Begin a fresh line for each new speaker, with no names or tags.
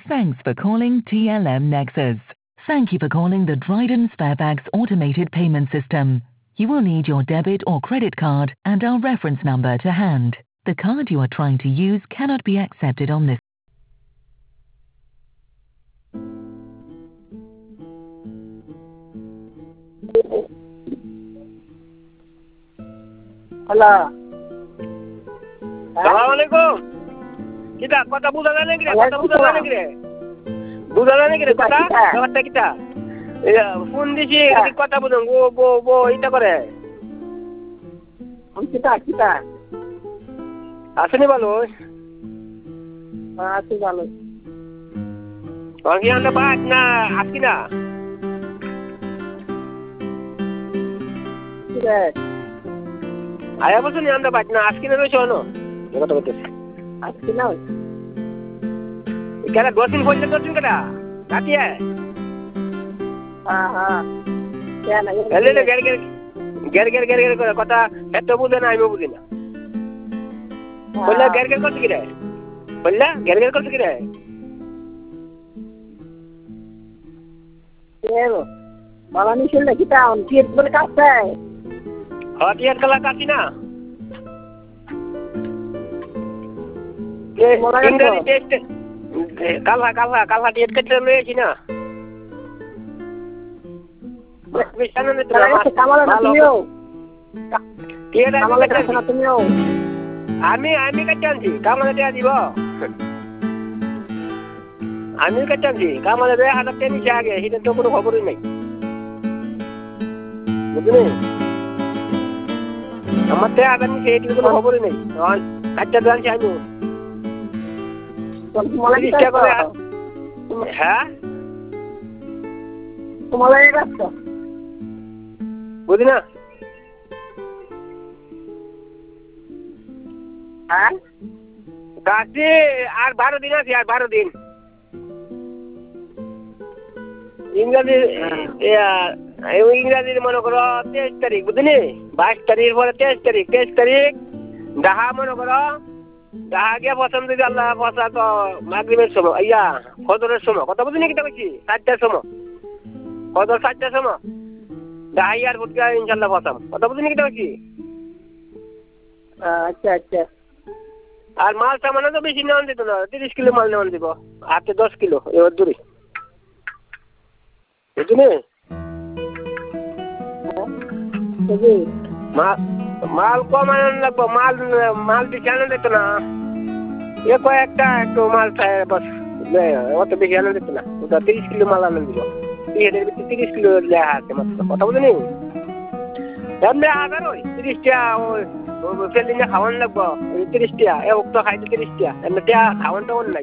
Thanks for calling TLM Nexus. Thank you for calling the Dryden Sparebags automated payment system. You will need your debit or credit card and our reference number to hand. The card you are trying to use cannot be accepted on this.
Hello.
Assalamualaikum. Kita kota buza negeri, kota buza negeri. Buza negeri kota, kota kita. Ya, fundi sih di kota buza go ita kore.
Kita.
Asini balos.
Asli balos.
Orang yang dapat na askina.
Kita.
Ayah bosan yang dapat na askina tu siapa no? Kota betul.
Askina.
Ikan ada 2 दिन phone करते हैं क्या? काटी है?
हाँ. क्या नहीं?
ले गर करो कता हेतो बुझे ना आइबो बुझे ना. बोला गर कर सके रे. बोला गर कर सके रे.
ये लो. माला नहीं चल kita on tiap berkasih.
हाँ tiap कला काटी ना. Tinggal di test. Kalah dia kecil le Cina. Bisa nanti tu lah.
Kamala natunyo.
Tiada
Kamala natunyo.
Ami kacang sih. Kamala dia di bawah. Ami kacang sih. Kamala dia ada tenis jaga. Hidup tu pun khabar ini. Betul. Amat dia ada ni saya itu pun khabar ini. Kacang dan siapa?
Mulai kita
Hah?
Mulai rasa.
Budina.
Hah?
Kasih 12 दिन sih 12 दिन. ইংরেজি ইংরেজি মনে করো 23 তারিখ বুঝলি 22 তারিখ পরে 23 তারিখ ডাহা মনে করো ডাহা গিয়ে পছন্দ যদি আল্লাহ পছন্দ তো মাগরিবের সময় ইয়া ফজরের সময় কথা বুঝলি কি বলছি 4টার সময় ফজর 4টার সময় ডাহা ইয়ার বুটকা ইনশাআল্লাহ পছন্দ কথা বুঝলি কি বলছি
আচ্ছা
আর মাল সামান্য তো বেশি নেওয়া দিত না 30 কিলো মাল নেওয়া দিব হাতে 10 কিলো এবার দূরে বুঝলি মাল কম আনন্দ লাগবো মাল বেশি আনন্দ দিত না এ কয়েকটা একটু মাল খায় বাস অত বেশি আনন্দ দিত না ওটা 30 কিলো মাল আনন্দ দিব 30 কিলো লেখা আছে মাত্র কথা বুঝলি এমনি 30 টাকা ওই ফেলিনে খাওয়ান লাগবো 30 টাকা এ উক্ত খাইতে 30 টাকা এমনি টাকা খাওয়ানটা অন্য